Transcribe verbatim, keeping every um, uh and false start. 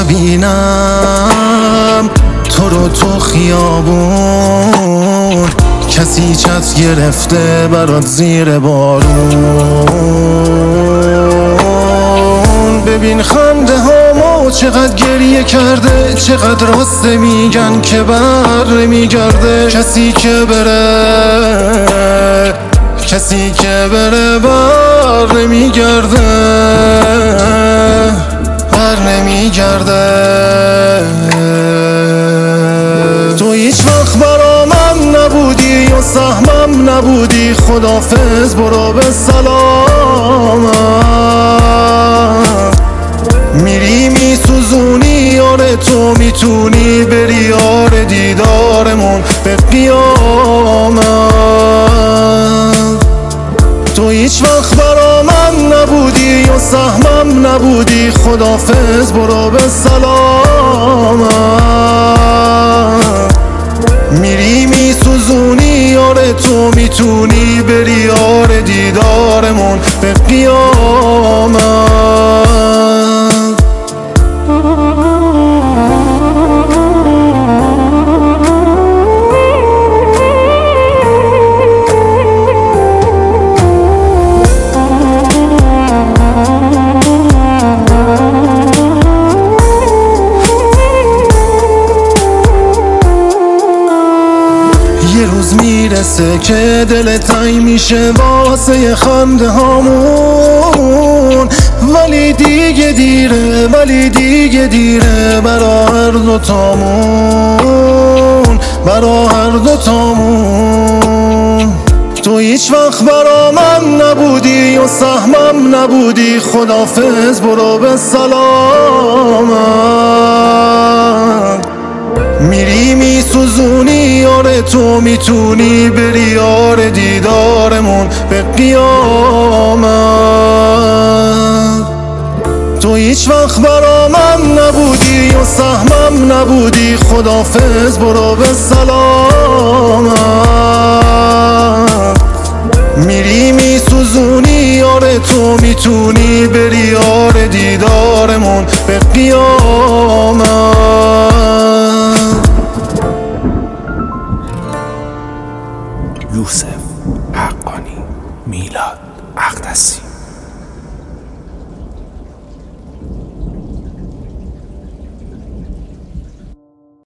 ببینم تو رو تو خیابون، کسی چت گرفته برات زیر بارون. ببین خنده هامو چقدر گریه کرده، چقدر راسته میگن که بر نمیگرده. کسی که بره کسی که بره بر نمیگرده، بر نمیگرده. تو هیچ وقت برا من نبودی و سهمم نبودی، خدافظ برو به سلامت. میری میسوزونی، آره تو میتونی بری، آره دیدارمون به قیامت. تو هیچ وقت برا من نبودی و سهمم نبودی، خدافظ برو به سلامت. میری میسوزونی، آره تو میتونی بری، آره دیدارمون به قیامت. یه روز میرسه که دل تنگ میشه واسه خنده هامون، ولی دیگه دیره، ولی دیگه دیره برا هر دوتامون، برا هر دوتامون. تو هیچ وقت برا من نبودی و سهمم نبودی، خدافظ برو به سلامت. میری میسوزونی، آره تو میتونی بری، آره دیدارمون به قیامت. تو هیچ وقت برا من نبودی و سهمم نبودی، خدافظ برو به سلامت. میری میسوزونی، آره تو میتونی بری، آره دیدارمون به قیامت.